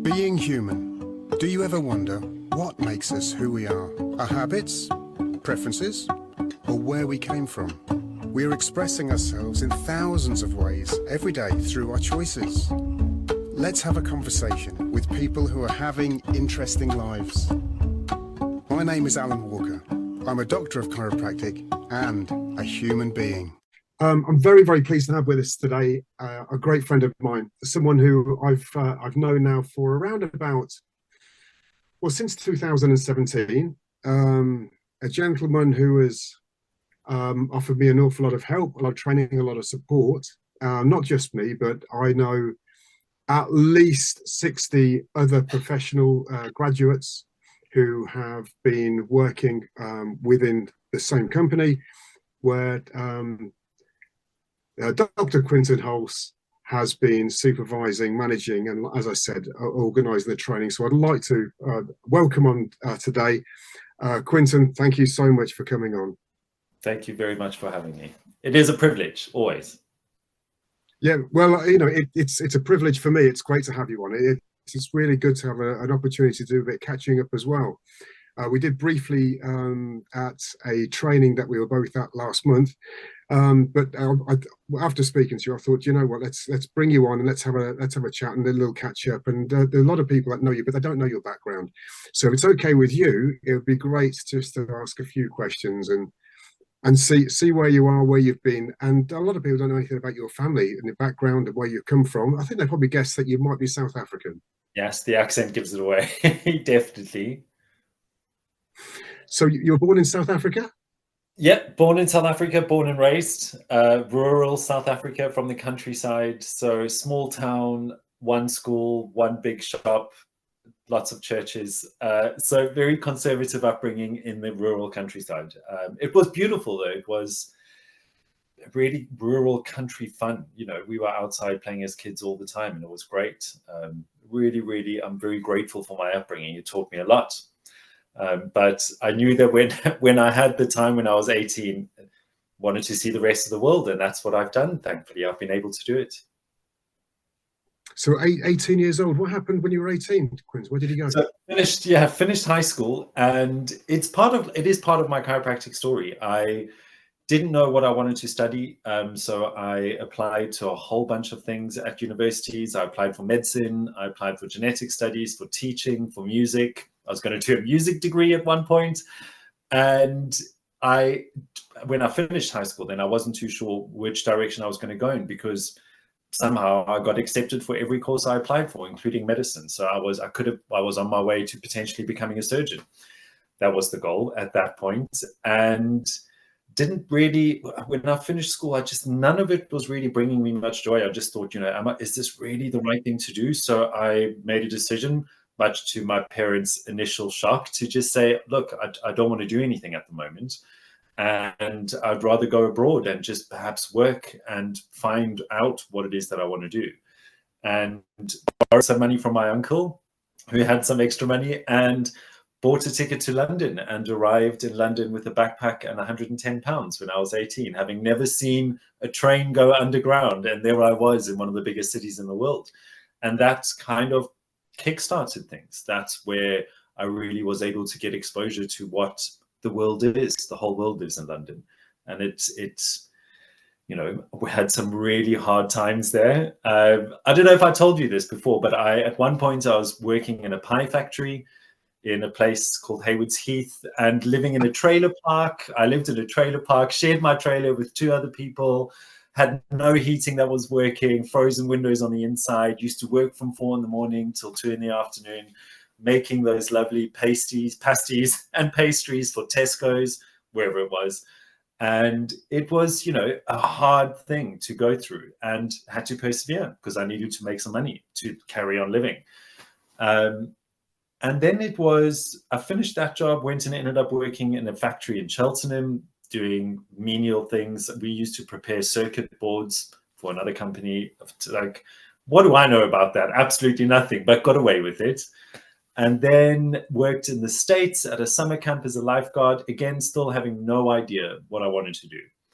Being human, do you ever wonder what makes us who we are? Our habits, preferences, or where we came from? We are expressing ourselves in thousands of ways every day through our choices. Let's have a conversation with people who are having interesting lives. My name is Alan Walker. I'm a doctor of chiropractic and a human being. I'm very, very pleased to have with us today a great friend of mine, someone who I've known now for around about, well, since 2017. A gentleman who has offered me an awful lot of help, a lot of training, a lot of support. Not just me, but I know at least 60 other professional graduates who have been working within the same company, where Dr. Quinton Hulse has been supervising, managing, and, as I said, organising the training. So I'd like to welcome on today Quinton. Thank you so much for coming on. Thank you very much for having me. It is a privilege, always. Yeah, well, you know, it's a privilege for me. It's great to have you on. It's really good to have an opportunity to do a bit of catching up as well. We did briefly at a training that we were both at last month. But after speaking to you, I thought, you know what, let's bring you on and let's have a chat and a little catch up. And there are a lot of people that know you, but they don't know your background. So if it's okay with you, it would be great just to ask a few questions and see where you are, where you've been. And a lot of people don't know anything about your family and your background and where you've come from. I think they probably guessed that you might be South African. Yes, the accent gives it away. Definitely. So you were born in South Africa? Yep, born in South Africa, born and raised, rural South Africa from the countryside. So small town, one school, one big shop, lots of churches. So very conservative upbringing in the rural countryside. It was beautiful though. It was really rural country fun. You know, we were outside playing as kids all the time and it was great. Really, I'm very grateful for my upbringing. It taught me a lot. But I knew that when I had the time when I was 18, wanted to see the rest of the world, and that's what I've done. Thankfully, I've been able to do it. So 18 years old. What happened when you were 18, Quinton? Where did you go? So finished high school, and it is part of my chiropractic story. I didn't know what I wanted to study, so I applied to a whole bunch of things at universities. I applied for medicine, I applied for genetic studies, for teaching, for music. I was going to do a music degree at one point. And when I finished high school, then I wasn't too sure which direction I was going to go in, because somehow I got accepted for every course I applied for, including medicine. So I was on my way to potentially becoming a surgeon. That was the goal at that point. And didn't really, when I finished school, none of it was really bringing me much joy. I just thought, you know, is this really the right thing to do? So I made a decision, much to my parents' initial shock, to just say, look, I don't want to do anything at the moment. And I'd rather go abroad and just perhaps work and find out what it is that I want to do. And borrowed some money from my uncle, who had some extra money, and bought a ticket to London and arrived in London with a backpack and 110 pounds when I was 18, having never seen a train go underground. And there I was in one of the biggest cities in the world. And that's kind of kickstarted things. That's where I really was able to get exposure to what the world is. The whole world is in London. And it's you know, we had some really hard times there. I don't know if I told you this before, but at one point I was working in a pie factory in a place called Haywards Heath and living in a trailer park. I lived in a trailer park, shared my trailer with 2 other people, had no heating that was working, frozen windows on the inside, used to work from 4 in the morning till 2 in the afternoon, making those lovely pasties and pastries for Tesco's, wherever it was. And it was, you know, a hard thing to go through, and had to persevere because I needed to make some money to carry on living. And then I finished that job, went and ended up working in a factory in Cheltenham, doing menial things. We used to prepare circuit boards for another company. Like, what do I know about that? Absolutely nothing, but got away with it. And then worked in the States at a summer camp as a lifeguard, again, still having no idea what I wanted to do.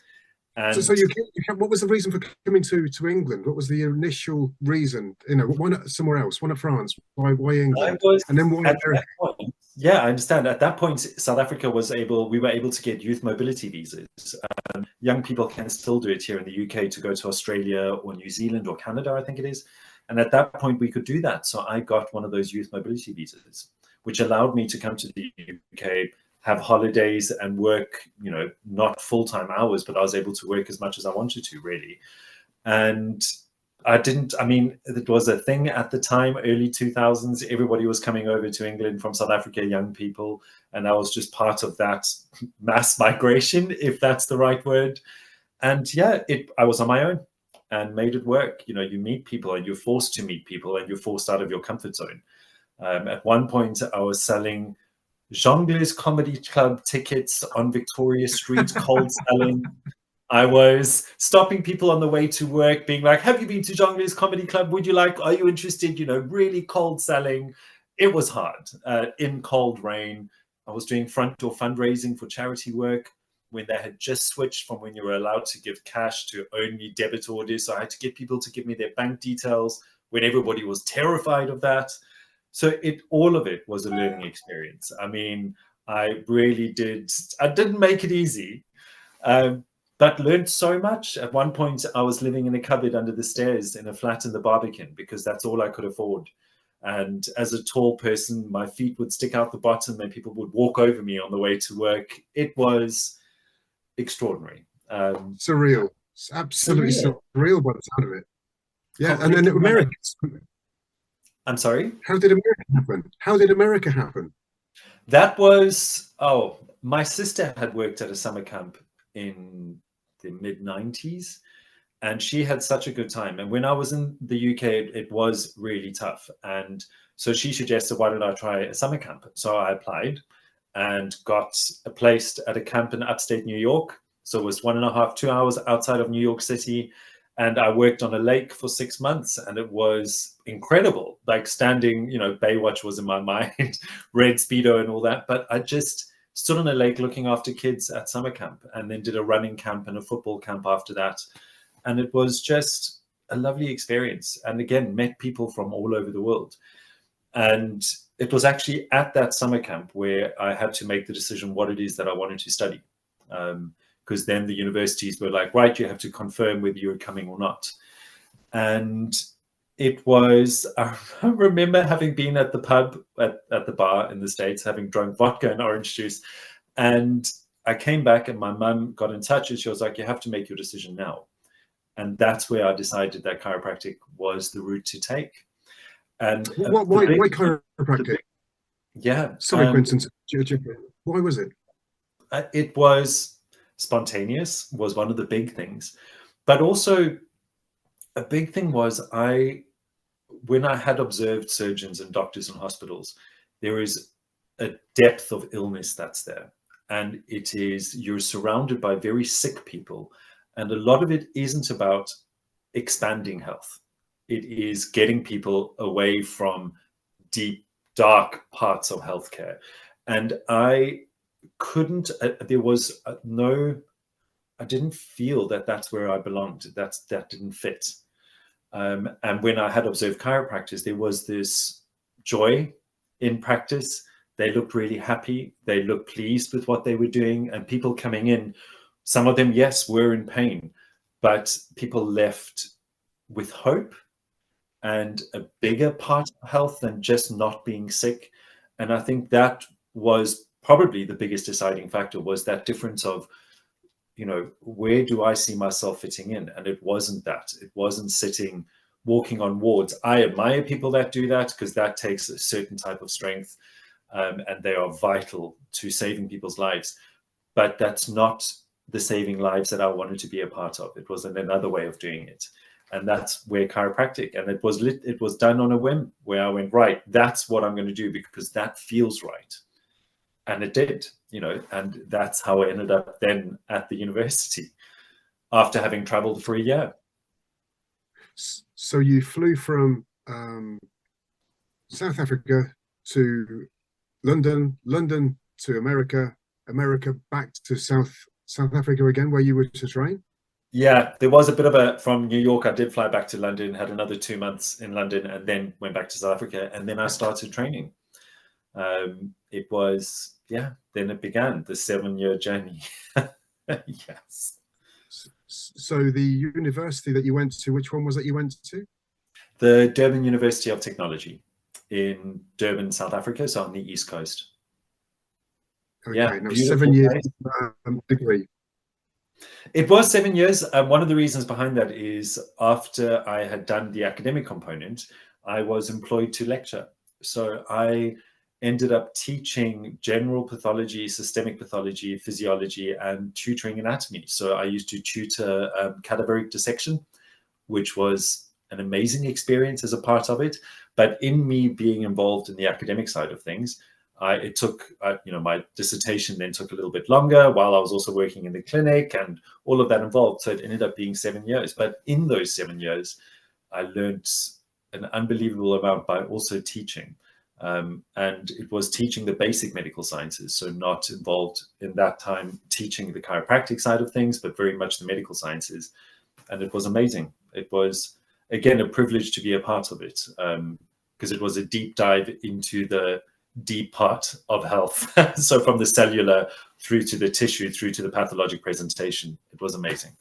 So And what was the reason for coming to England? What was the initial reason? You know, why not somewhere else? Why not France? Why I England? was And then why at America? that point, yeah, I understand. At that point, South Africa we were able to get youth mobility visas. Young people can still do it here in the UK to go to Australia or New Zealand or Canada, I think it is. And at that point, we could do that. So I got one of those youth mobility visas, which allowed me to come to the UK, have holidays and work, not full-time hours, but I was able to work as much as I wanted to, really. And I mean, it was a thing at the time, early 2000s. Everybody was coming over to England from South Africa, young people. And I was just part of that mass migration, if that's the right word. And yeah, I was on my own and made it work. You meet people and you're forced to meet people and you're forced out of your comfort zone. At one point, I was selling Jongleurs Comedy Club tickets on Victoria Street, cold selling. I was stopping people on the way to work, being like, have you been to Jongleurs Comedy Club? Are you interested? Really cold selling. It was hard in cold rain. I was doing front door fundraising for charity work when they had just switched from when you were allowed to give cash to only debit orders. So I had to get people to give me their bank details when everybody was terrified of that. So all of it was a learning experience. I mean, I didn't make it easy. But learned so much. At one point, I was living in a cupboard under the stairs in a flat in the Barbican because that's all I could afford. And as a tall person, my feet would stick out the bottom and people would walk over me on the way to work. It was extraordinary. Surreal. It's absolutely surreal by the sound of it. Yeah, and Completely then America. I'm sorry? How did America happen? How did America happen? That was, my sister had worked at a summer camp in the mid-90s, and she had such a good time. And when I was in the UK, it was really tough. And so she suggested, why don't I try a summer camp? So I applied and got placed at a camp in upstate New York. So it was 1.5, 2 hours outside of New York City. And I worked on a lake for 6 months, and it was incredible. Like standing, Baywatch was in my mind, red Speedo and all that. But I just stood on a lake looking after kids at summer camp, and then did a running camp and a football camp after that. And it was just a lovely experience. And again, met people from all over the world. And it was actually at that summer camp where I had to make the decision what it is that I wanted to study. Because then the universities were like, right, you have to confirm whether you're coming or not. And I remember having been at the pub, at the bar in the States, having drunk vodka and orange juice. And I came back and my mum got in touch and she was like, you have to make your decision now. And that's where I decided that chiropractic was the route to take. And why chiropractic? Yeah. Sorry, Quentin. Why was it? It was spontaneous, was one of the big things. But also a big thing was when I had observed surgeons and doctors in hospitals, there is a depth of illness that's there. And you're surrounded by very sick people. And a lot of it isn't about expanding health. It is getting people away from deep, dark parts of healthcare. And I didn't feel that that's where I belonged. That didn't fit. And when I had observed chiropractors, there was this joy in practice. They looked really happy. They looked pleased with what they were doing. And people coming in, some of them, yes, were in pain, but people left with hope and a bigger part of health than just not being sick. And I think that was probably the biggest deciding factor, was that difference of, where do I see myself fitting in? And it wasn't that. It wasn't walking on wards. I admire people that do that because that takes a certain type of strength, and they are vital to saving people's lives. But that's not the saving lives that I wanted to be a part of. It was another way of doing it. And that's where chiropractic, and it was done on a whim, where I went, right, that's what I'm going to do because that feels right. And it did, and that's how I ended up then at the university after having traveled for a year. So you flew from South Africa to London, to America, back to South Africa again, where you were to train? Yeah, there was a bit of a, from New York, I did fly back to London, had another 2 months in London, and then went back to South Africa, and then I started training. It was, yeah, then it began the 7-year journey. Yes. So the university that you went to, which one was it you went to? The Durban University of Technology in Durban, South Africa, so on the East Coast. Okay, Yeah, now beautiful 7 years place. degree. It was 7 years. One of the reasons behind that is after I had done the academic component, I was employed to lecture. So I ended up teaching general pathology, systemic pathology, physiology, and tutoring anatomy. So I used to tutor cadaveric dissection, which was an amazing experience as a part of it. But in me being involved in the academic side of things, it took, my dissertation then took a little bit longer while I was also working in the clinic and all of that involved. So it ended up being 7 years. But in those 7 years, I learned an unbelievable amount by also teaching. And it was teaching the basic medical sciences. So not involved in that time teaching the chiropractic side of things, but very much the medical sciences. And it was amazing. It was, again, a privilege to be a part of it, because it was a deep dive into the deep part of health. So from the cellular through to the tissue, through to the pathologic presentation, it was amazing.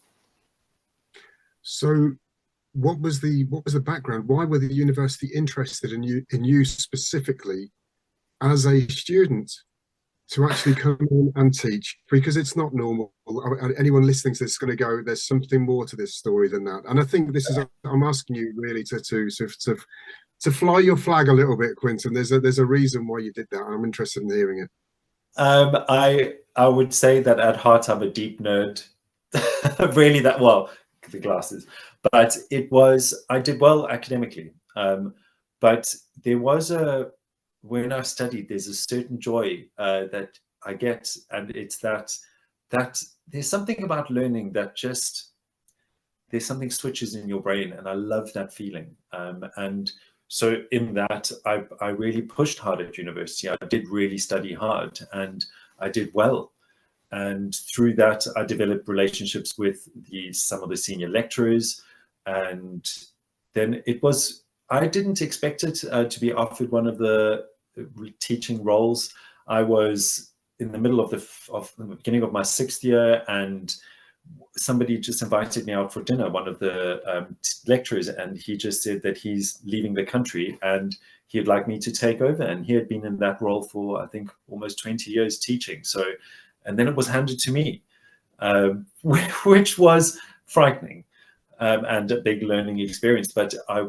So what was the background? Why were the university interested in you specifically as a student to actually come in and teach? Because it's not normal. Anyone listening to this is going to go, there's something more to this story than that. And I think this is, I'm asking you really to fly your flag a little bit, Quinton. There's a reason why you did that. I'm interested in hearing it. I would say that at heart I'm a deep nerd. Really, that, well, the glasses, but I did well academically. But there was when I studied, there's a certain joy that I get, and it's that there's something about learning that just, there's something switches in your brain, and I love that feeling. And so in that, I really pushed hard at university. I did really study hard, and I did well. And through that, I developed relationships with some of the senior lecturers. And then I didn't expect it to be offered one of the teaching roles. I was in the middle of the beginning of my 6th year, and somebody just invited me out for dinner, one of the lecturers, and he just said that he's leaving the country and he'd like me to take over. And he had been in that role for, I think, almost 20 years teaching. So, and then it was handed to me, which was frightening and a big learning experience. But I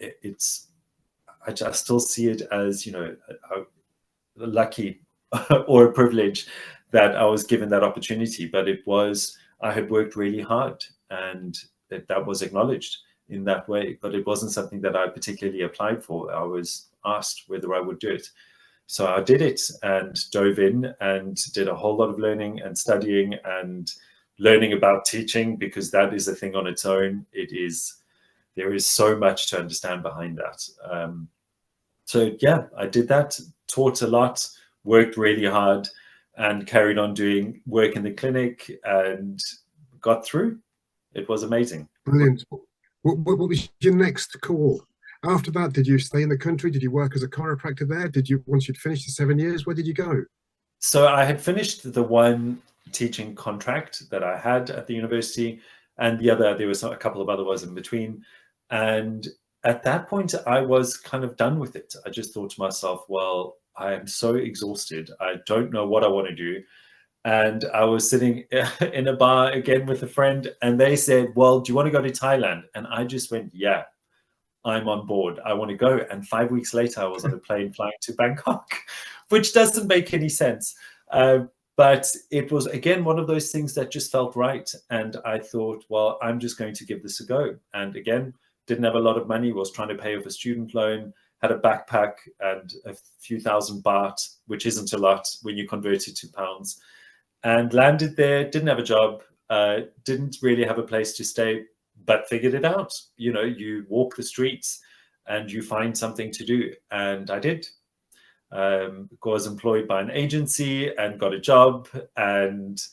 just still see it as, lucky or a privilege that I was given that opportunity. But I had worked really hard, and that was acknowledged in that way. But it wasn't something that I particularly applied for. I was asked whether I would do it. So I did it and dove in and did a whole lot of learning and studying and learning about teaching, because that is a thing on its own. There is so much to understand behind that. So yeah, I did that, taught a lot, worked really hard, and carried on doing work in the clinic and got through. It was amazing. Brilliant. What was your next call? After that, did you stay in the country? Did you work as a chiropractor there? Once you'd finished the 7 years, where did you go? So I had finished the one teaching contract that I had at the university, and there was a couple of other ones in between. And at that point, I was kind of done with it. I just thought to myself, well, I am so exhausted. I don't know what I want to do. And I was sitting in a bar again with a friend, and they said, well, do you want to go to Thailand? And I just went, yeah, I'm on board. I want to go. And 5 weeks later, I was on a plane flying to Bangkok, which doesn't make any sense. But it was, again, one of those things that just felt right. And I thought, well, I'm just going to give this a go. And again, didn't have a lot of money, was trying to pay off a student loan, had a backpack and a few thousand baht, which isn't a lot when you convert it to pounds, and landed there, didn't have a job, didn't really have a place to stay, but figured it out. You walk the streets and you find something to do. And I did. Was employed by an agency and got a job, and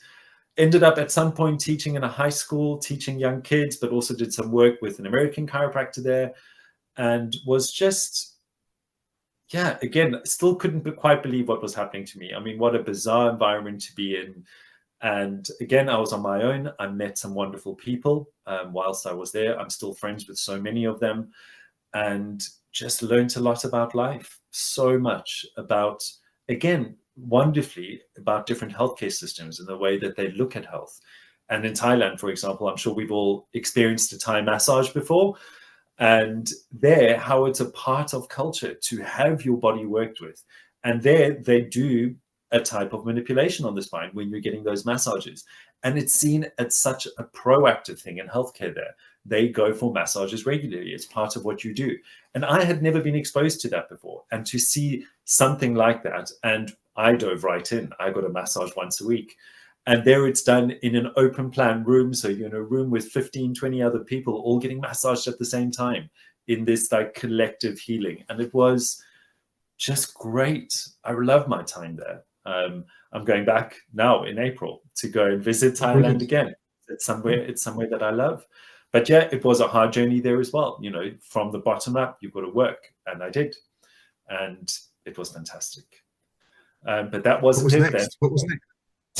ended up at some point teaching in a high school, teaching young kids, but also did some work with an American chiropractor there, and was just, yeah, again, still couldn't quite believe what was happening to me. I mean, what a bizarre environment to be in. And again, I was on my own. I met some wonderful people whilst I was there. I'm still friends with so many of them, and just learned a lot about life, so much about, again, wonderfully about different healthcare systems and the way that they look at health. And in Thailand, for example, I'm sure we've all experienced a Thai massage before, and there, how it's a part of culture to have your body worked with. And there they do a type of manipulation on the spine when you're getting those massages. And it's seen as such a proactive thing in healthcare there. They go for massages regularly. It's part of what you do. And I had never been exposed to that before. And to see something like that, and I dove right in. I got a massage once a week. And there it's done in an open plan room. So you're in a room with 15, 20 other people all getting massaged at the same time in this like collective healing. And it was just great. I love my time there. I'm going back now in April to go and visit Thailand again. It's somewhere that I love. But yeah, it was a hard journey there as well. You know, from the bottom up, you've got to work. And I did. And it was fantastic. But that wasn't it then. What was next?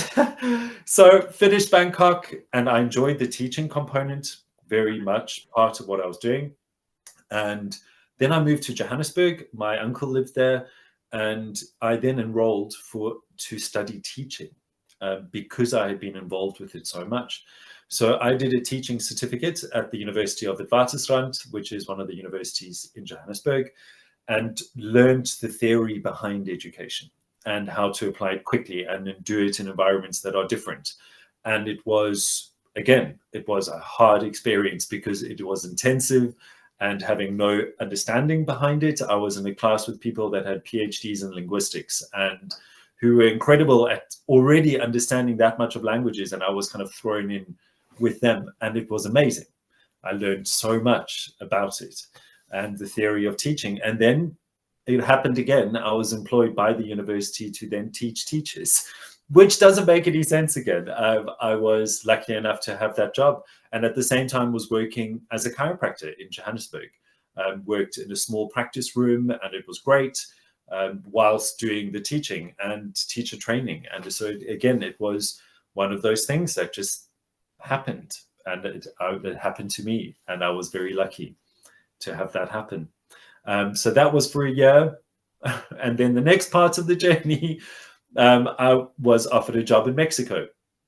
So finished Bangkok, and I enjoyed the teaching component very much, part of what I was doing. And then I moved to Johannesburg. My uncle lived there, and I then enrolled to study teaching because I had been involved with it so much. So I did a teaching certificate at the University of Witwatersrand, which is one of the universities in Johannesburg, and learned the theory behind education and how to apply it quickly and do it in environments that are different. And it was, again, it was a hard experience because it was intensive and having no understanding behind it. I was in a class with people that had PhDs in linguistics and who were incredible at already understanding that much of languages. And I was kind of thrown in with them, and it was amazing. I learned so much about it and the theory of teaching. And then it happened again. I was employed by the university to then teach teachers, which doesn't make any sense again. I was lucky enough to have that job, and at the same time was working as a chiropractor in Johannesburg. Worked in a small practice room, and it was great, whilst doing the teaching and teacher training. And so again, it was one of those things that just happened, and it happened to me, and I was very lucky to have that happen. So that was for a year. And then the next part of the journey, I was offered a job in Mexico.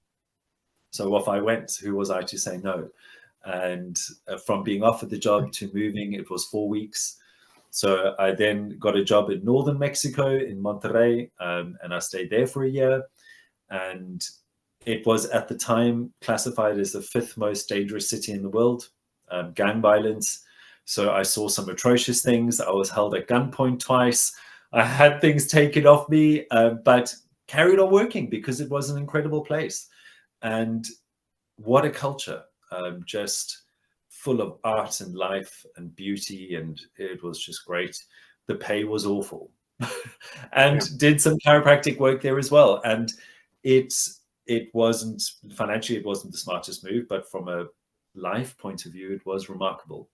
So off I went. Who was I to say no? And from being offered the job to moving, it was 4 weeks. So I then got a job in northern Mexico, in Monterrey, and I stayed there for a year. And it was at the time classified as the 5th most dangerous city in the world, gang violence. So I saw some atrocious things. I was held at gunpoint twice. I had things taken off me, but carried on working because it was an incredible place. And what a culture, just full of art and life and beauty. And it was just great. The pay was awful. And did some chiropractic work there as well. And it wasn't, financially, it wasn't the smartest move, but from a life point of view, it was remarkable.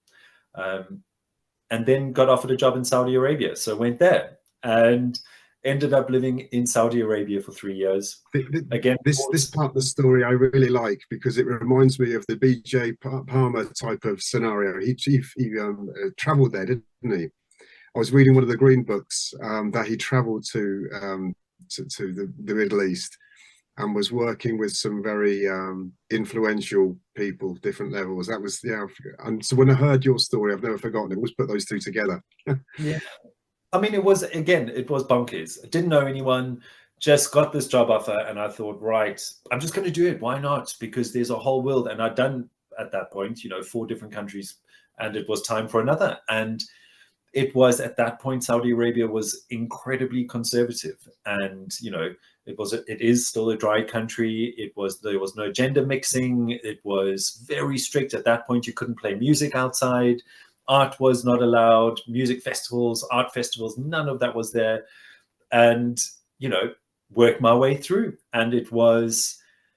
And then got offered a job in Saudi Arabia. So went there and ended up living in Saudi Arabia for 3 years. Again, this part of the story I really like because it reminds me of the BJ Palmer type of scenario. He traveled there, didn't he? I was reading one of the green books that he traveled to the Middle East and was working with some very influential people, different levels. That was, yeah. And so when I heard your story, I've never forgotten it. Let's put those two together. Yeah. I mean, it was bonkers. I didn't know anyone, just got this job offer. And I thought, right, I'm just going to do it. Why not? Because there's a whole world. And I'd done at that point, 4 different countries, and it was time for another. And it was at that point, Saudi Arabia was incredibly conservative. And, it is still a dry country. There was no gender mixing. It was very strict. At that point, you couldn't play music outside. Art was not allowed. Music festivals, art festivals, none of that was there. And, worked my way through. And it was,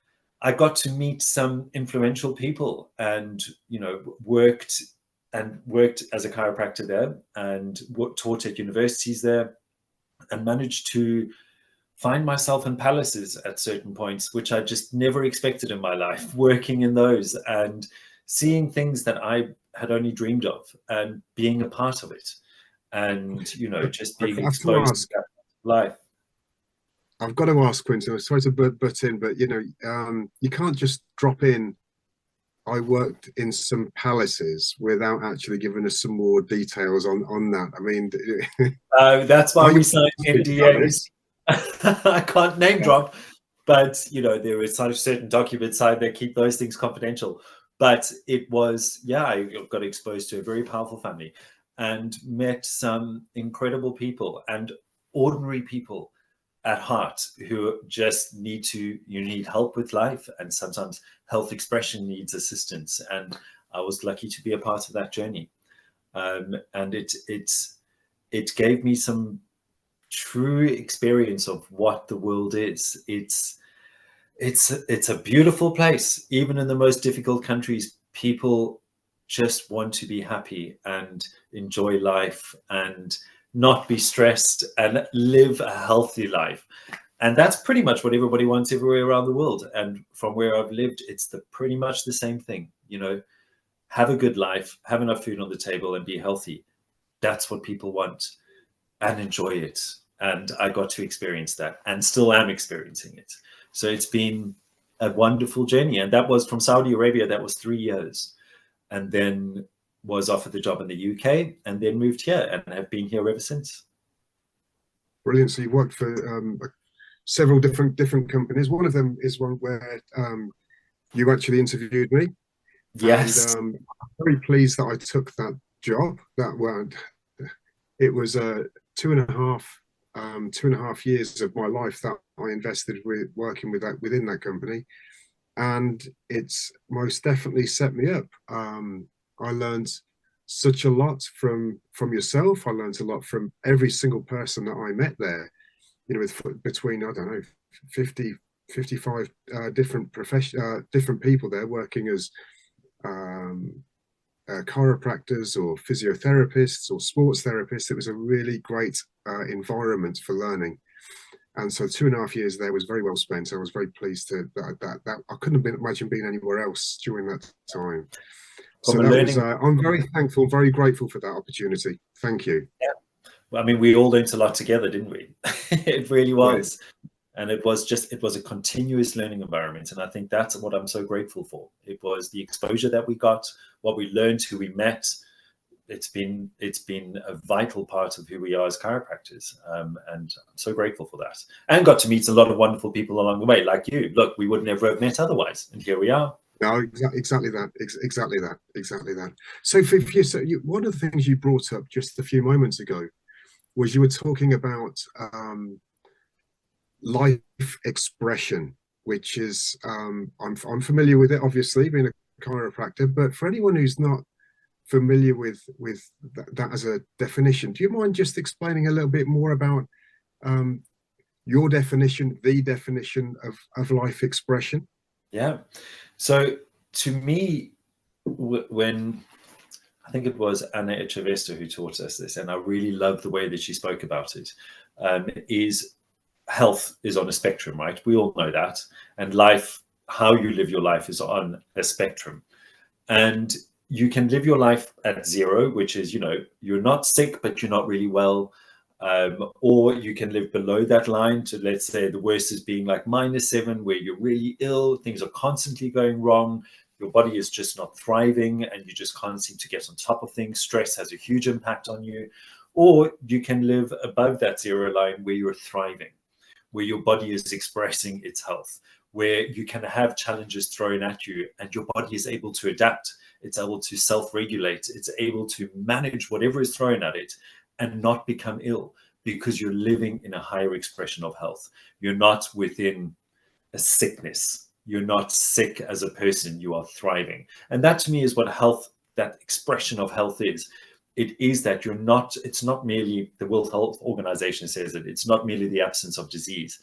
I got to meet some influential people, and worked as a chiropractor there, and taught at universities there, and managed to find myself in palaces at certain points, which I just never expected in my life, working in those and seeing things that I had only dreamed of and being a part of it, and just I being have to exposed to ask. that life. I've got to ask, Quentin. I'm sorry to butt in, but you can't just drop in. I worked in some palaces without actually giving us some more details on that. I mean, That's why are you we signed NDAs. I can't name drop, but there are certain documents signed that keep those things confidential. But it was, yeah, I got exposed to a very powerful family and met some incredible people and ordinary people at heart who just need help with life, and sometimes health expression needs assistance. And I was lucky to be a part of that journey. And it gave me some true experience of what the world is. It's a beautiful place. Even in the most difficult countries, people just want to be happy and enjoy life and not be stressed and live a healthy life. And that's pretty much what everybody wants everywhere around the world. And from where I've lived, it's pretty much the same thing. Have a good life, have enough food on the table, and be healthy. That's what people want, and enjoy it. And I got to experience that, and still am experiencing it. So it's been a wonderful journey. And that was from Saudi Arabia. That was 3 years. And then was offered the job in the UK, and then moved here and have been here ever since. Brilliant. So you worked for several different companies. One of them is one where you actually interviewed me. Yes. And I'm very pleased that I took that job. It was 2.5 years of my life that I invested with working within that company, and it's most definitely set me up. I learned such a lot from yourself. I learned a lot from every single person that I met there. Between, I don't know, 50, 55 different people there working as chiropractors or physiotherapists or sports therapists. It was a really great environment for learning, and so 2.5 years there was very well spent. I was very pleased that I couldn't have imagined being anywhere else during that time. So that was I'm very thankful, very grateful for that opportunity. Thank you. Yeah. Well, I mean, we all learned a lot together, didn't we? It really was. And it was a continuous learning environment. And I think that's what I'm so grateful for. It was the exposure that we got, what we learned, who we met. It's been a vital part of who we are as chiropractors. And I'm so grateful for that. And got to meet a lot of wonderful people along the way, like you. Look, we would never have met otherwise. And here we are. No, exactly that. So one of the things you brought up just a few moments ago was you were talking about life expression, which is I'm familiar with it, obviously, being a chiropractor. But for anyone who's not familiar with that as a definition, do you mind just explaining a little bit more about your definition, the definition of life expression? Yeah. So to me, when I think it was Anna Echevesta who taught us this, and I really love the way that she spoke about it, is health is on a spectrum, right? We all know that. And life, how you live your life, is on a spectrum. And you can live your life at 0, which is, you're not sick, but you're not really well. Or you can live below that line to, let's say, the worst is being like -7, where you're really ill, things are constantly going wrong, your body is just not thriving, and you just can't seem to get on top of things. Stress has a huge impact on you. Or you can live above that 0 line where you're thriving, where your body is expressing its health, where you can have challenges thrown at you and your body is able to adapt. It's able to self-regulate. It's able to manage whatever is thrown at it and not become ill, because you're living in a higher expression of health. You're not within a sickness. You're not sick as a person. You are thriving. And that to me is what health, that expression of health is. It is that you're not, it's not merely, the World Health Organization says it, it's not merely the absence of disease.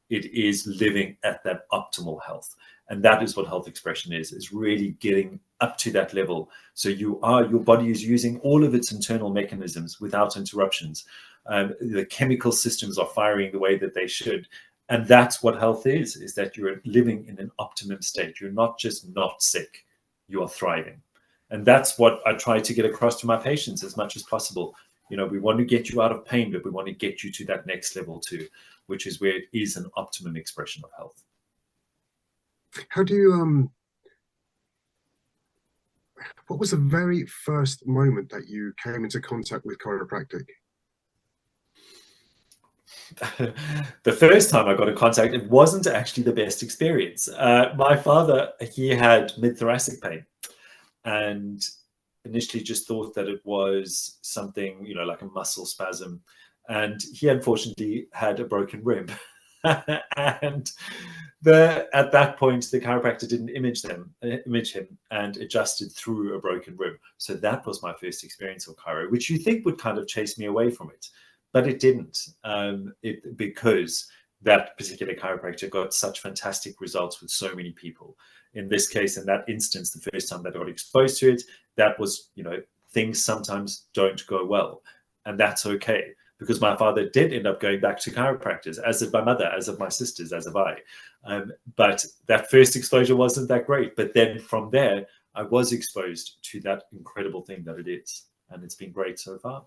It is living at that optimal health. And that is what health expression is really getting up to that level. So your body is using all of its internal mechanisms without interruptions. The chemical systems are firing the way that they should. And that's what health is that you're living in an optimum state. You're not just not sick, you are thriving. And that's what I try to get across to my patients as much as possible. We want to get you out of pain, but we want to get you to that next level too, which is where it is an optimum expression of health. How do you, what was the very first moment that you came into contact with chiropractic? The first time I got in contact, it wasn't actually the best experience. My father, he had mid-thoracic pain, and initially just thought that it was something, like a muscle spasm. And he unfortunately had a broken rib. And at that point, the chiropractor didn't image him and adjusted through a broken rib. So that was my first experience of chiro, which you think would kind of chase me away from it. But it didn't, because that particular chiropractor got such fantastic results with so many people. In this case, in that instance, the first time that I got exposed to it, that was, things sometimes don't go well. And that's okay, because my father did end up going back to chiropractors, as did my mother, as of my sisters, as of I. But that first exposure wasn't that great. But then from there, I was exposed to that incredible thing that it is. And it's been great so far.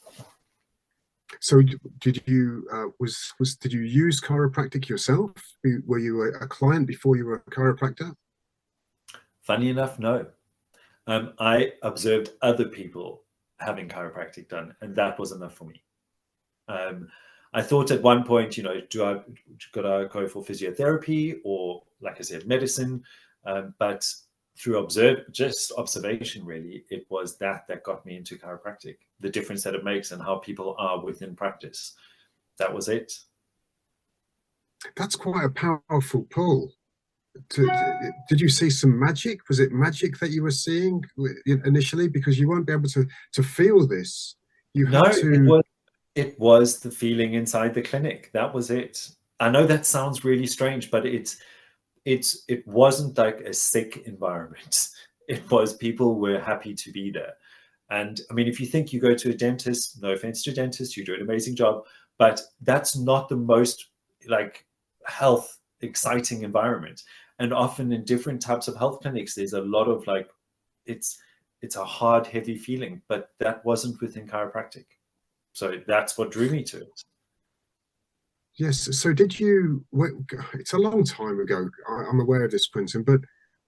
So did you did you use chiropractic yourself? Were you a client before you were a chiropractor? Funny enough, no. I observed other people having chiropractic done, and that was enough for me. I thought at one point, do I gotta go for physiotherapy or, like I said, medicine? But through observation, really, it was that got me into chiropractic, the difference that it makes and how people are within practice. That was it. That's quite a powerful pull. Did you see some magic? Was it magic that you were seeing initially? Because you won't be able to feel this. You had to. It was the feeling inside the clinic. That was it. I know that sounds really strange, but it wasn't like a sick environment. It was people were happy to be there. And I mean, if you think you go to a dentist, no offense to dentists, you do an amazing job, but that's not the most health exciting environment. And often in different types of health clinics, there's a lot of it's a hard, heavy feeling, but that wasn't within chiropractic. So that's what drew me to it. Yes. So did you, it's a long time ago, I'm aware of this, Quinton, but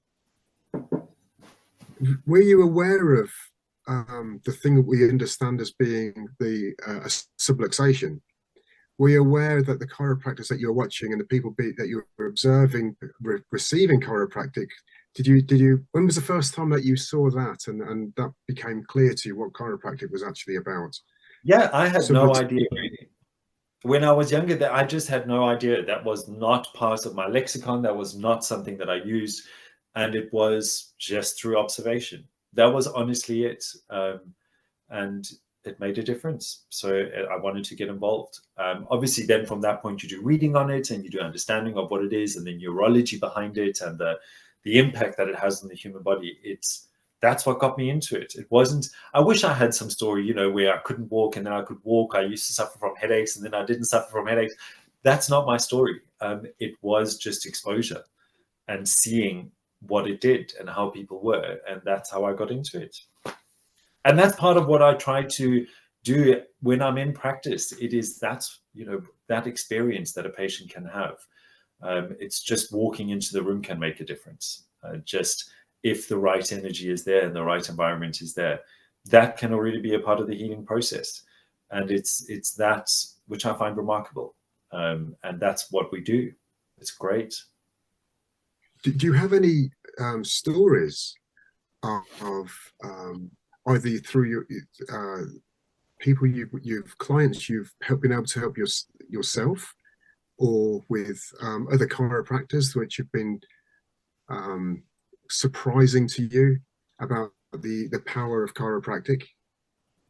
were you aware of the thing that we understand as being the subluxation? Were you aware that the chiropractors that you're watching and the people that you're observing receiving chiropractic, when was the first time that you saw that and that became clear to you what chiropractic was actually about? Yeah, I had no idea really. When I was younger, I just had no idea. That was not part of my lexicon. That was not something that I used. And it was just through observation. That was honestly it. And it made a difference. So I wanted to get involved. Obviously, then from that point, you do reading on it and you do understanding of what it is and the neurology behind it and the impact that it has on the human body. That's what got me into it. It wasn't, I wish I had some story, where I couldn't walk and then I could walk. I used to suffer from headaches and then I didn't suffer from headaches. That's not my story. It was just exposure and seeing what it did and how people were. And that's how I got into it. And that's part of what I try to do when I'm in practice. It is that experience that a patient can have. It's just walking into the room can make a difference. Just if the right energy is there and the right environment is there, that can already be a part of the healing process. And it's that which I find remarkable. And that's what we do. It's great. Do you have any stories of either through your people clients you've been able to help yourself, or with other chiropractors which have been surprising to you about the power of chiropractic?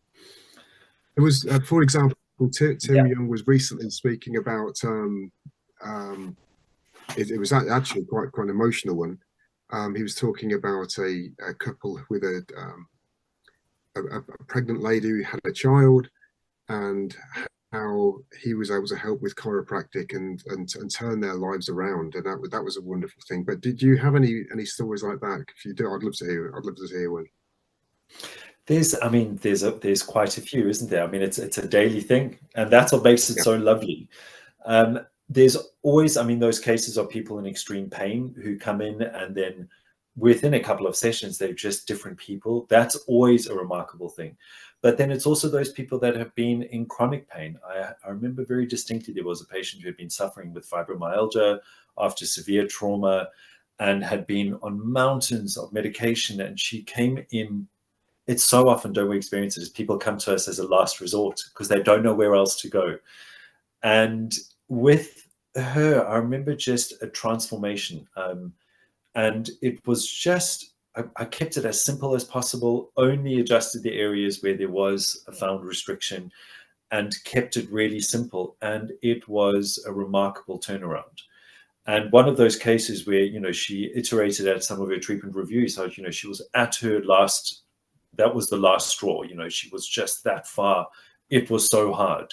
It was, for example, Tim Young was recently speaking about it was actually quite an emotional one. He was talking about a couple with a pregnant lady who had a child, and how he was able to help with chiropractic and turn their lives around, and that was a wonderful thing. But did you have any stories like that? If you do, I'd love to hear. I'd love to hear one. There's quite a few, isn't there? I mean, it's a daily thing, and that's what makes it so lovely. There's always, I mean, those cases of people in extreme pain who come in, and then within a couple of sessions, they're just different people. That's always a remarkable thing. But then it's also those people that have been in chronic pain. I remember very distinctly, there was a patient who had been suffering with fibromyalgia after severe trauma and had been on mountains of medication. And she came in. It's so often, don't we experience it, as people come to us as a last resort because they don't know where else to go. And with her, I remember just a transformation. And it was just, I kept it as simple as possible, only adjusted the areas where there was a found restriction, and kept it really simple. And it was a remarkable turnaround. And one of those cases where, you know, she iterated at some of her treatment reviews, how, you know, she was at her last, that was the last straw, you know, she was just that far. It was so hard.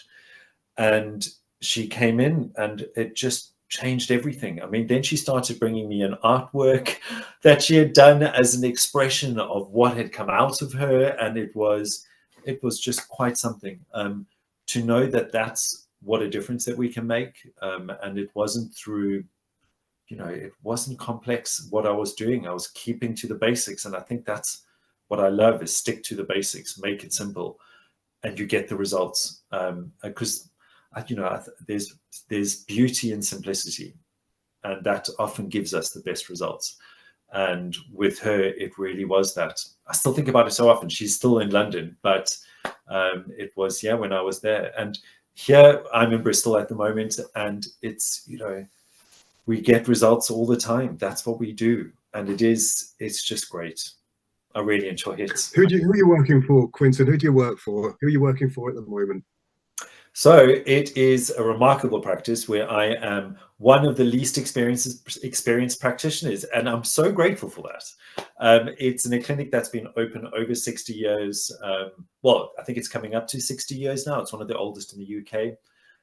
And she came in and it just changed everything. I mean, then she started bringing me an artwork that she had done as an expression of what had come out of her. And it was just quite something to know that that's what a difference that we can make. And it wasn't through, you know, it wasn't complex what I was doing. I was keeping to the basics. And I think that's what I love, is stick to the basics, make it simple, and you get the results. Because you know, there's beauty in simplicity, and that often gives us the best results. And with her, it really was that. I still think about it so often. She's still in London, but it was, yeah, when I was there. And here I'm in Bristol at the moment, and it's, you know, we get results all the time. That's what we do, and it's just great. I really enjoy it. Who are you working for, Quinton? Who do you work for? Who are you working for at the moment? So it is a remarkable practice where I am one of the least experienced practitioners, and I'm so grateful for that. It's in a clinic that's been open over 60 years. Well, I think it's coming up to 60 years now. It's one of the oldest in the UK.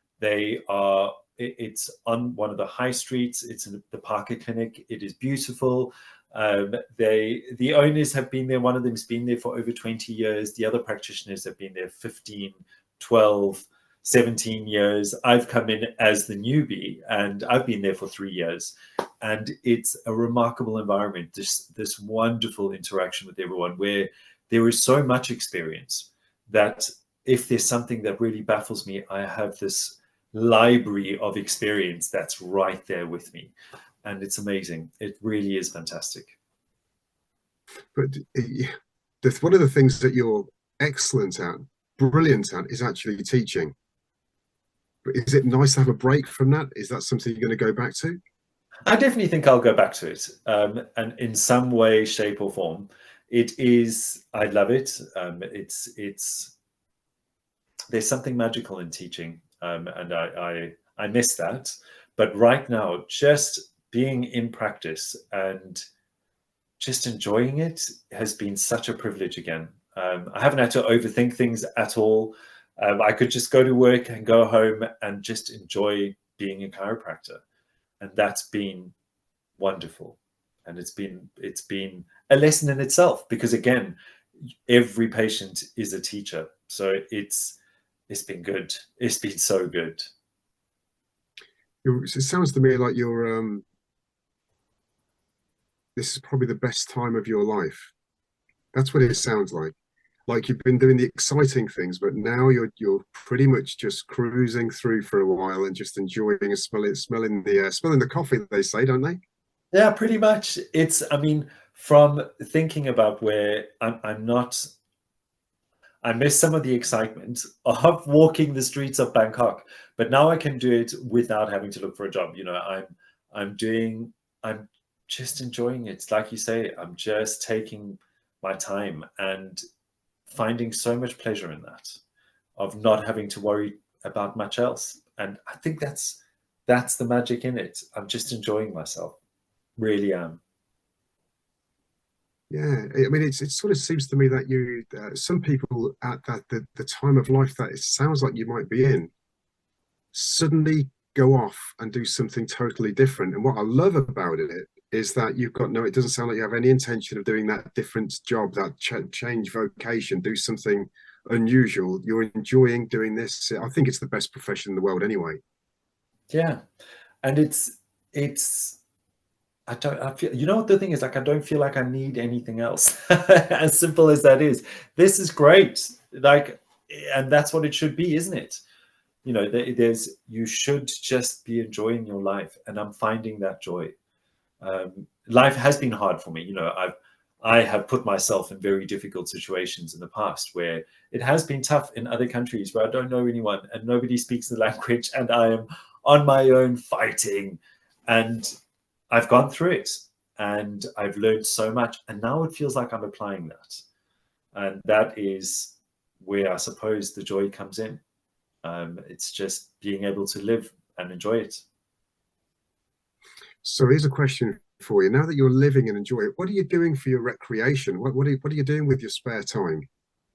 It's on one of the high streets. It's in the Parker Clinic. It is beautiful. The owners have been there. One of them's been there for over 20 years. The other practitioners have been there 15, 12, 17 years. I've come in as the newbie, and I've been there for 3 years. And it's a remarkable environment, this wonderful interaction with everyone, where there is so much experience that if there's something that really baffles me, I have this library of experience that's right there with me. And it's amazing. It really is fantastic. But one of the things that you're excellent at, brilliant at, is actually teaching. But is it nice to have a break from that? Is that something you're going to go back to? I definitely think I'll go back to it. And in some way, shape or form, it is, I love it. There's something magical in teaching. And I miss that. But right now, just being in practice and just enjoying it has been such a privilege again. I haven't had to overthink things at all. I could just go to work and go home and just enjoy being a chiropractor. And that's been wonderful. And it's been a lesson in itself, because again, every patient is a teacher. So it's been good. It's been so good. It sounds to me like this is probably the best time of your life. That's what it sounds like. Like you've been doing the exciting things, but now you're pretty much just cruising through for a while and just enjoying and smelling the coffee, they say, don't they? Yeah, pretty much. I mean, from thinking about where I miss some of the excitement of walking the streets of Bangkok, but now I can do it without having to look for a job. You know, I'm just enjoying it. Like you say, I'm just taking my time and finding so much pleasure in that, of not having to worry about much else. And I think that's that's the magic in it. I'm just enjoying myself, really am. Yeah, I mean, it sort of seems to me that you, some people at the time of life that it sounds like you might be in, suddenly go off and do something totally different. And what I love about it is that you've got no, it doesn't sound like you have any intention of doing that different job, that change vocation, do something unusual. You're enjoying doing this. I think it's the best profession in the world anyway. Yeah. And it's I feel, you know what the thing is, like, I don't feel like I need anything else. As simple as that is. This is great. Like, and that's what it should be, isn't it? You know, you should just be enjoying your life, and I'm finding that joy. Life has been hard for me. You know, I have put myself in very difficult situations in the past where it has been tough in other countries where I don't know anyone and nobody speaks the language, and I am on my own fighting. And I've gone through it and I've learned so much. And now it feels like I'm applying that. And that is where I suppose the joy comes in. It's just being able to live and enjoy it. So here's a question for you. Now that you're living and enjoy it, what are you doing for your recreation? What are you doing with your spare time?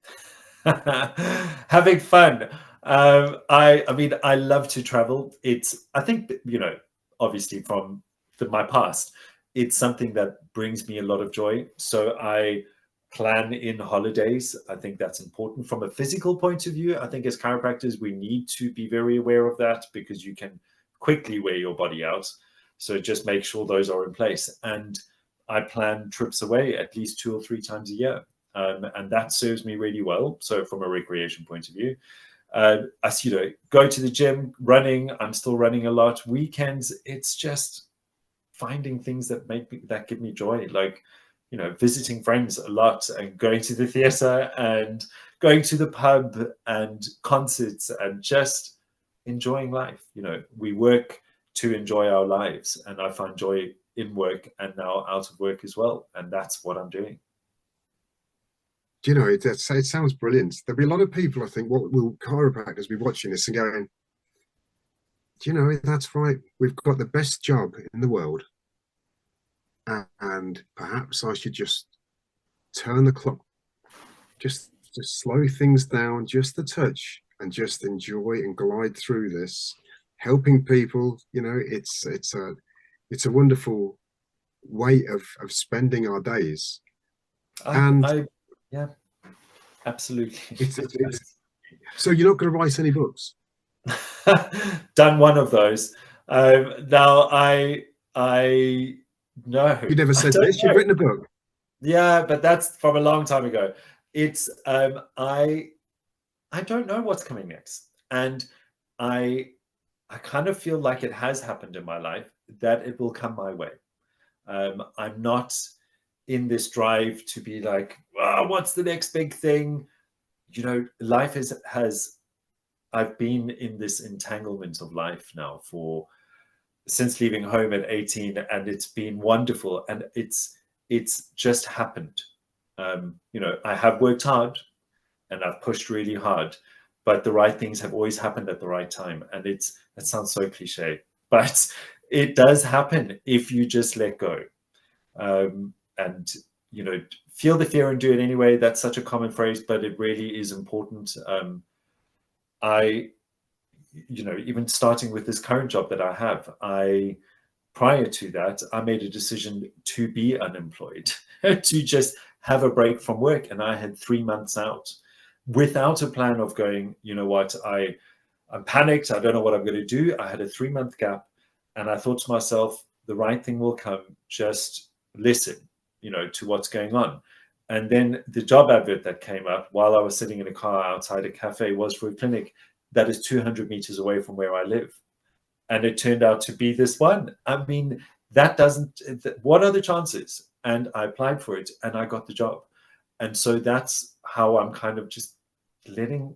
Having fun. I mean, I love to travel. I think, you know, obviously from my past, it's something that brings me a lot of joy. So I plan in holidays. I think that's important from a physical point of view. I think as chiropractors, we need to be very aware of that because you can quickly wear your body out. So just make sure those are in place. And I plan trips away at least 2 or 3 times a year. And that serves me really well. So from a recreation point of view, as you know, go to the gym, running. I'm still running a lot. Weekends, it's just finding things that give me joy, like, you know, visiting friends a lot and going to the theater and going to the pub and concerts and just enjoying life. You know, we work to enjoy our lives, and I find joy in work and now out of work as well. And that's what I'm doing. Do you know, it sounds brilliant. There'll be a lot of people, I think, what will chiropractors be watching this and going, do you know, that's right. We've got the best job in the world. And perhaps I should just turn the clock, just slow things down just a touch and just enjoy and glide through this, helping people. You know, it's a wonderful way of spending our days. Yeah, absolutely. So you're not going to write any books? Done one of those. Now no. You never said this. You've written a book. Yeah, but that's from a long time ago. It's I don't know what's coming next, and I kind of feel like it has happened in my life that it will come my way. I'm not in this drive to be like, oh, what's the next big thing? You know, life I've been in this entanglement of life now since leaving home at 18, and it's been wonderful. And it's just happened. You know, I have worked hard and I've pushed really hard, but the right things have always happened at the right time. And that sounds so cliche, but it does happen if you just let go. And, you know, feel the fear and do it anyway. That's such a common phrase, but it really is important. You know, even starting with this current job that I have, prior to that, I made a decision to be unemployed, to just have a break from work. And I had 3 months out without a plan of going, you know what, I'm panicked. I don't know what I'm going to do. I had a 3-month gap, and I thought to myself, the right thing will come. Just listen, you know, to what's going on. And then the job advert that came up while I was sitting in a car outside a cafe was for a clinic that is 200 meters away from where I live. And it turned out to be this one. I mean, what are the chances? And I applied for it and I got the job. And so that's how I'm kind of just letting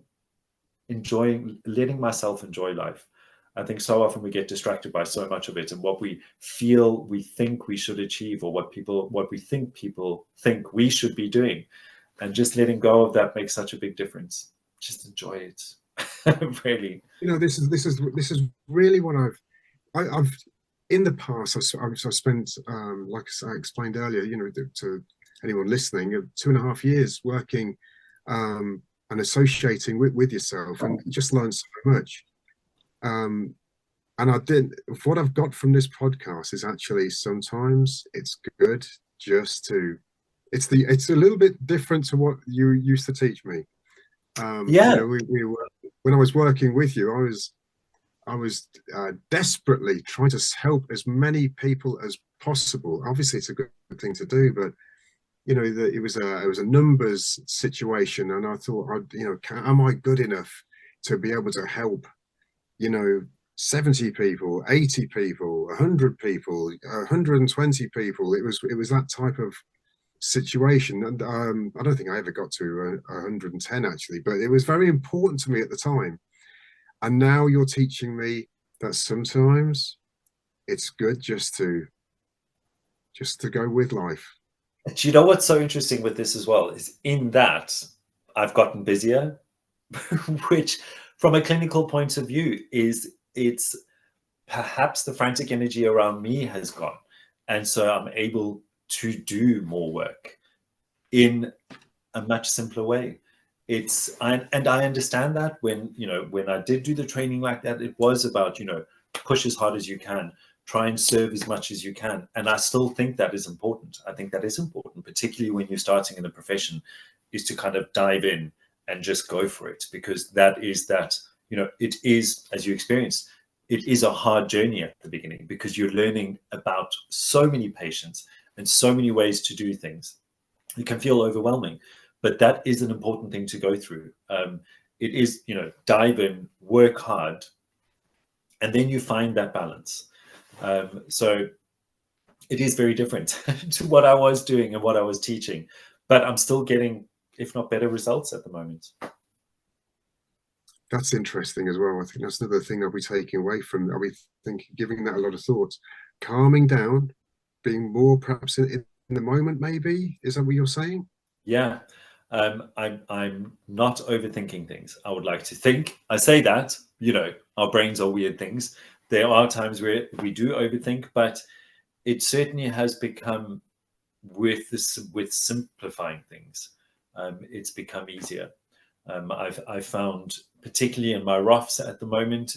myself enjoy life. I think so often we get distracted by so much of it and what we think we should achieve, or what we think people think we should be doing. And just letting go of that makes such a big difference. Just enjoy it. Really. You know, this is really what I've in the past, I've spent, like I explained earlier, you know, to anyone listening, 2.5 years working and associating with yourself, and just learned so much. Um, and what I've got from this podcast is actually sometimes it's good just to, it's a little bit different to what you used to teach me. You Yeah. know, we were, when I was working with you, I was desperately trying to help as many people as possible. Obviously, it's a good thing to do, but you know, it was a numbers situation, and I thought, you know, am I good enough to be able to help, you know, 70 people, 80 people, 100 people, 120 people? It was that type of situation, and I don't think I ever got to 110 actually, but it was very important to me at the time. And now you're teaching me that sometimes it's good just to go with life. Do you know what's so interesting with this as well is in that I've gotten busier, which from a clinical point of view is it's perhaps the frantic energy around me has gone. And so I'm able to do more work in a much simpler way. And I understand that when, you know, when I did do the training like that, it was about, you know, push as hard as you can, try and serve as much as you can. And I still think that is important. I think that is important, particularly when you're starting in the profession, is to kind of dive in and just go for it, because that is that, you know, it is, as you experienced, it is a hard journey at the beginning because you're learning about so many patients and so many ways to do things. It can feel overwhelming, but that is an important thing to go through. It is, you know, dive in, work hard, and then you find that balance. So it is very different to what I was doing and what I was teaching, but I'm still getting, if not better, results at the moment. That's interesting as well. I think that's another thing I'll be taking away from. I'll be giving that a lot of thought. Calming down, being more perhaps in the moment. Maybe, is that what you're saying? Yeah. I'm not overthinking things. I would like to think. I say that, you know, our brains are weird things. There are times where we do overthink, but it certainly has become with simplifying things. It's become easier. I've found, particularly in my ROFs at the moment,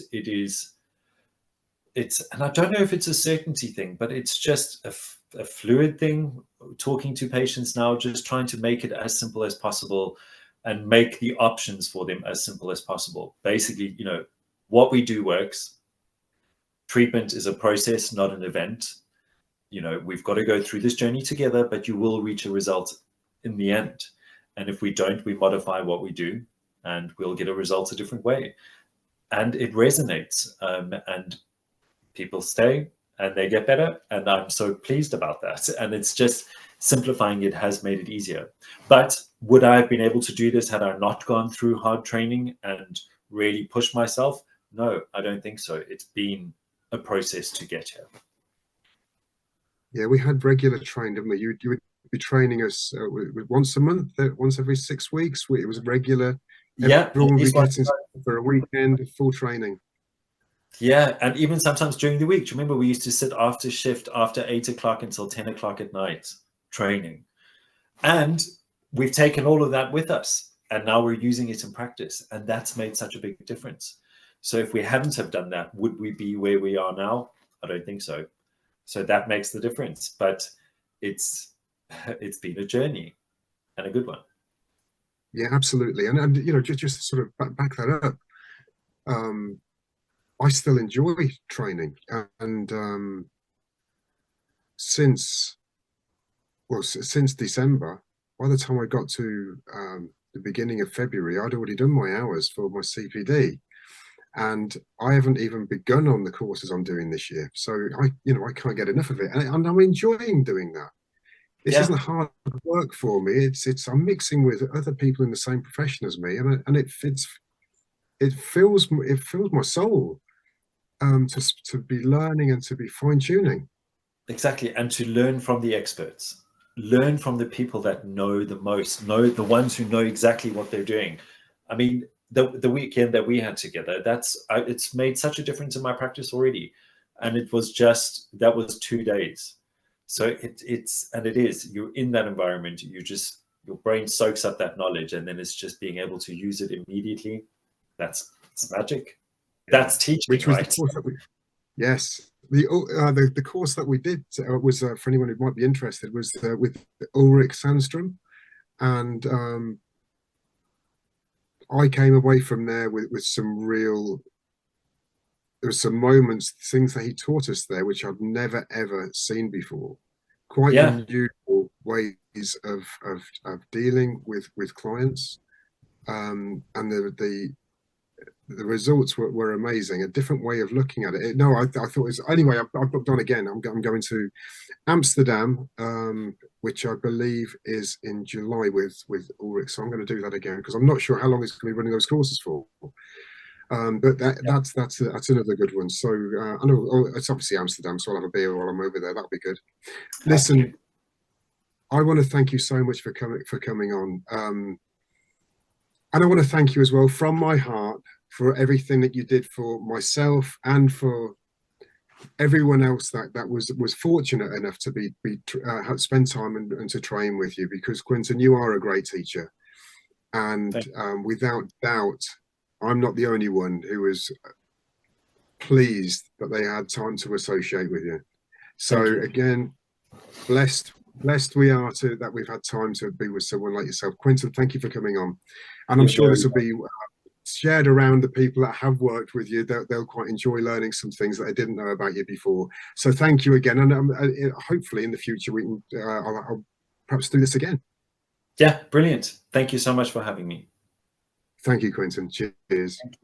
and I don't know if it's a certainty thing, but it's just a fluid thing. Talking to patients now, just trying to make it as simple as possible and make the options for them as simple as possible. Basically, you know, what we do works. Treatment is a process, not an event. You know, we've got to go through this journey together, but you will reach a result in the end. And if we don't, we modify what we do and we'll get a result a different way. And it resonates, and people stay and they get better. And I'm so pleased about that. And it's just simplifying it has made it easier. But would I have been able to do this had I not gone through hard training and really pushed myself? No, I don't think so. It's been a process to get here. Yeah, we had regular training, didn't we? You would be training us once a month, once every 6 weeks. It was regular. Yeah, everyone would be getting for a weekend of full training. Yeah, and even sometimes during the week. Do you remember we used to sit after shift after 8 o'clock until 10 o'clock at night training? And we've taken all of that with us, and now we're using it in practice, and that's made such a big difference. So if we hadn't have done that, would we be where we are now? I don't think so. So that makes the difference. But it's been a journey and a good one. Yeah, absolutely. And you know, just to sort of back that up, I still enjoy training, and since December, by the time I got to the beginning of February, I'd already done my hours for my CPD, and I haven't even begun on the courses I'm doing this year. So I can't get enough of it, and I'm enjoying doing that. This isn't hard work for me. I'm mixing with other people in the same profession as me, and it fills my soul to be learning and to be fine-tuning. Exactly, and to learn from the experts, learn from the people that know the most, know the ones who know exactly what they're doing. I mean, the weekend that we had together, it's made such a difference in my practice already. and it was 2 days. So it is, you're in that environment, your brain soaks up that knowledge, and then it's just being able to use it immediately. It's magic. That's teaching, which was right? the course that yes, the course that we did was for anyone who might be interested, was with Ulrich Sandström, and I came away from there with some real. There were some moments, things that he taught us there, which I'd never ever seen before. Quite unusual ways of dealing with clients, and the results were amazing. A different way of looking at it. No, I thought it was, anyway. I've booked on again. I'm going to Amsterdam, which I believe is in July with Ulrich. So I'm going to do that again, because I'm not sure how long he's going to be running those courses for. But that's another good one. So I know it's obviously Amsterdam, so I'll have a beer while I'm over there. That'll be good. Listen, I want to thank you so much for coming on, and I want to thank you as well from my heart for everything that you did for myself and for everyone else that was fortunate enough to spend time and to train with you, because Quinton, you are a great teacher, and without doubt, I'm not the only one who was pleased that they had time to associate with you. So again, blessed we are that we've had time to be with someone like yourself. Quinton, thank you for coming on, and I'm sure this will be shared around the people that have worked with you. They'll quite enjoy learning some things that I didn't know about you before. So thank you again, and hopefully in the future we can I'll perhaps do this again. Yeah, brilliant. Thank you so much for having me. Thank you, Quinton. Cheers. Thank you.